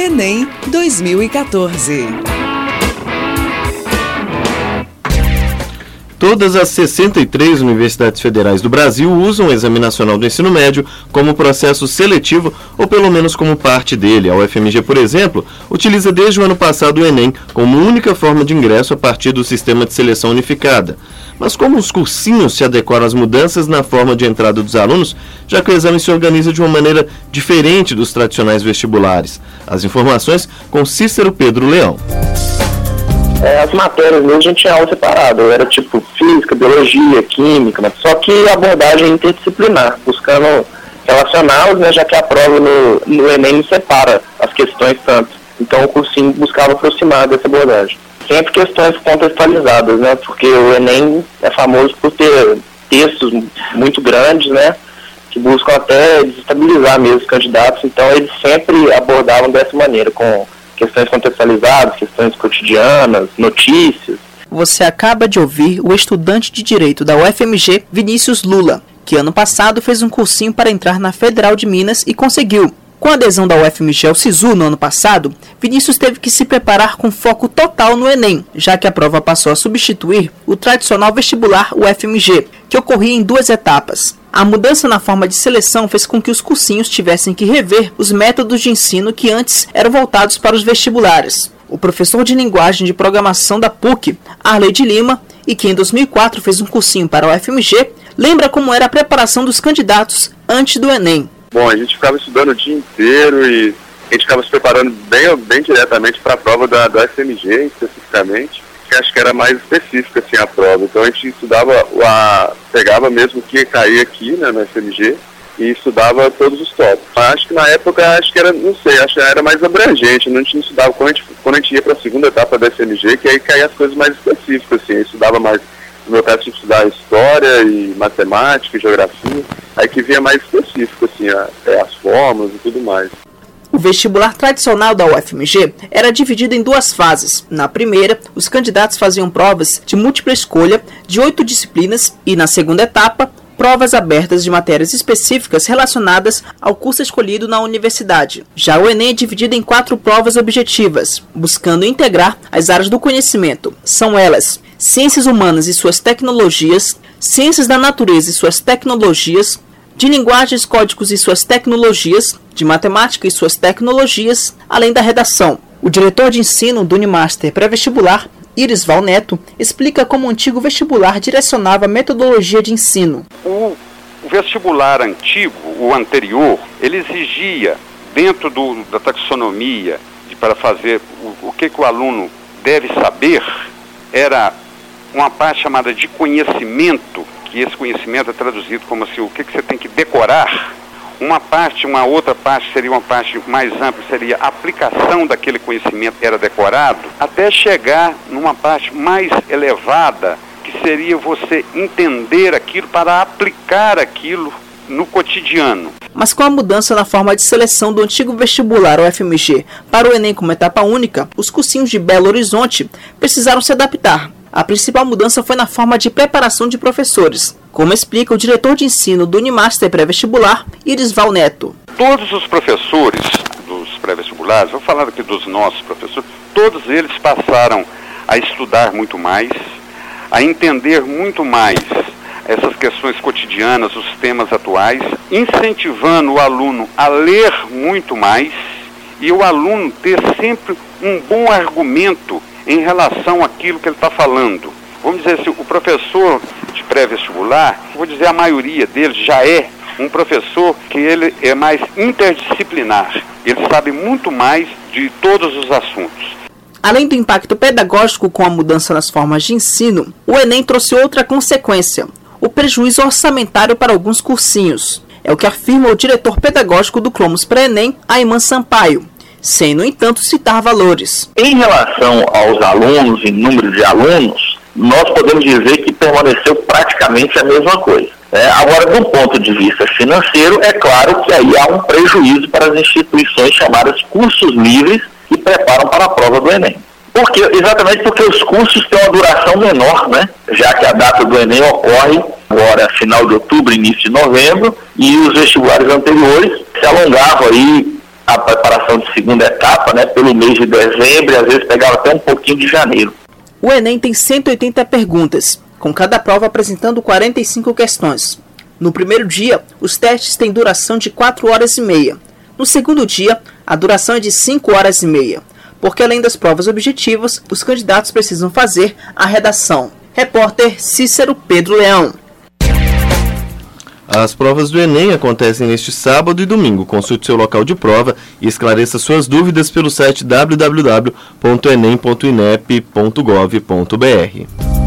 Enem 2014. Todas as 63 universidades federais do Brasil usam o Exame Nacional do Ensino Médio como processo seletivo ou pelo menos como parte dele. A UFMG, por exemplo, utiliza desde o ano passado o Enem como única forma de ingresso a partir do sistema de seleção unificada. Mas como os cursinhos se adequaram às mudanças na forma de entrada dos alunos, já que o exame se organiza de uma maneira diferente dos tradicionais vestibulares? As informações com Cícero Pedro Leão. As matérias mesmo a gente tinha aula separada, era tipo física, biologia, química, mas só que a abordagem interdisciplinar, buscando relacioná-los, né, já que a prova no Enem não separa as questões tanto. Então o cursinho buscava aproximar dessa abordagem. Sempre questões contextualizadas, né, porque o Enem é famoso por ter textos muito grandes, né, que buscam até desestabilizar mesmo os candidatos, então eles sempre abordavam dessa maneira, com questões contextualizadas, questões cotidianas, notícias. Você acaba de ouvir o estudante de Direito da UFMG, Vinícius Lula, que ano passado fez um cursinho para entrar na Federal de Minas e conseguiu. Com a adesão da UFMG ao SISU no ano passado, Vinícius teve que se preparar com foco total no Enem, já que a prova passou a substituir o tradicional vestibular UFMG, que ocorria em 2 etapas. A mudança na forma de seleção fez com que os cursinhos tivessem que rever os métodos de ensino que antes eram voltados para os vestibulares. O professor de linguagem de programação da PUC, Arley de Lima, e que em 2004 fez um cursinho para a UFMG, lembra como era a preparação dos candidatos antes do Enem. Bom, a gente ficava estudando o dia inteiro e a gente ficava se preparando bem diretamente para a prova da UFMG, especificamente, que acho que era mais específica assim, a prova. Então a gente estudava, pegava mesmo o que caía aqui, né, na UFMG e estudava todos os tópicos. Acho que na época, acho que era, não sei, acho que era mais abrangente, a gente não estudava quando a gente ia para a segunda etapa da UFMG, que aí caía as coisas mais específicas, assim, eu estudava mais. No meu caso, tinha que estudar história e matemática e geografia, aí que vinha mais específico, assim, as fórmulas e tudo mais. O vestibular tradicional da UFMG era dividido em 2 fases. Na primeira, os candidatos faziam provas de múltipla escolha de 8 disciplinas e, na segunda etapa, provas abertas de matérias específicas relacionadas ao curso escolhido na universidade. Já o Enem é dividido em 4 provas objetivas, buscando integrar as áreas do conhecimento. São elas: Ciências Humanas e suas tecnologias, Ciências da Natureza e suas tecnologias, de Linguagens, Códigos e suas tecnologias, de Matemática e suas tecnologias, além da redação. O diretor de ensino do Unimaster pré-vestibular, Irisval Neto, explica como o antigo vestibular direcionava a metodologia de ensino. O vestibular antigo, o anterior, ele exigia, dentro da taxonomia, para fazer o que o aluno deve saber, era uma parte chamada de conhecimento, que esse conhecimento é traduzido como assim, o que você tem que decorar. Uma outra parte seria uma parte mais ampla, seria a aplicação daquele conhecimento que era decorado, até chegar numa parte mais elevada, que seria você entender aquilo para aplicar aquilo no cotidiano. Mas com a mudança na forma de seleção do antigo vestibular UFMG para o Enem como etapa única, os cursinhos de Belo Horizonte precisaram se adaptar. A principal mudança foi na forma de preparação de professores, como explica o diretor de ensino do Unimaster pré-vestibular, Irisval Neto. Todos os professores dos pré-vestibulares, vou falar aqui dos nossos professores, todos eles passaram a estudar muito mais, a entender muito mais essas questões cotidianas, os temas atuais, incentivando o aluno a ler muito mais e o aluno ter sempre um bom argumento em relação àquilo que ele está falando. Vamos dizer assim, o professor de pré-vestibular, vou dizer a maioria deles já é um professor que ele é mais interdisciplinar. Ele sabe muito mais de todos os assuntos. Além do impacto pedagógico com a mudança nas formas de ensino, o Enem trouxe outra consequência: o prejuízo orçamentário para alguns cursinhos. É o que afirma o diretor pedagógico do Clomos Pré-Enem, Ayman Sampaio, sem, no entanto, citar valores. Em relação aos alunos e número de alunos, nós podemos dizer que permaneceu praticamente a mesma coisa. Agora, do ponto de vista financeiro, é claro que aí há um prejuízo para as instituições chamadas cursos livres que preparam para a prova do Enem. Exatamente porque os cursos têm uma duração menor, né? Já que a data do Enem ocorre agora final de outubro, início de novembro, e os vestibulares anteriores se alongavam aí a preparação de segunda etapa, né, pelo mês de dezembro, e às vezes pegava até um pouquinho de janeiro. O Enem tem 180 perguntas, com cada prova apresentando 45 questões. No primeiro dia, os testes têm duração de 4 horas e meia. No segundo dia, a duração é de 5 horas e meia, porque além das provas objetivas, os candidatos precisam fazer a redação. Repórter Cícero Pedro Leão. As provas do Enem acontecem neste sábado e domingo. Consulte seu local de prova e esclareça suas dúvidas pelo site www.enem.inep.gov.br.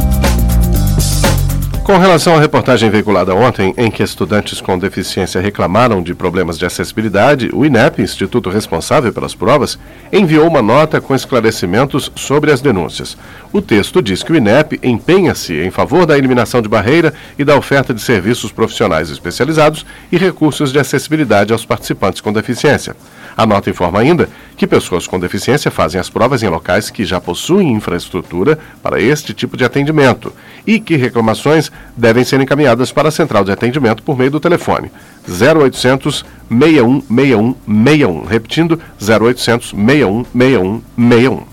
Com relação à reportagem veiculada ontem, em que estudantes com deficiência reclamaram de problemas de acessibilidade, o INEP, instituto responsável pelas provas, enviou uma nota com esclarecimentos sobre as denúncias. O texto diz que o INEP empenha-se em favor da eliminação de barreira e da oferta de serviços profissionais especializados e recursos de acessibilidade aos participantes com deficiência. A nota informa ainda que pessoas com deficiência fazem as provas em locais que já possuem infraestrutura para este tipo de atendimento e que reclamações devem ser encaminhadas para a central de atendimento por meio do telefone 0800 61 61 61, repetindo 0800 61 61 61.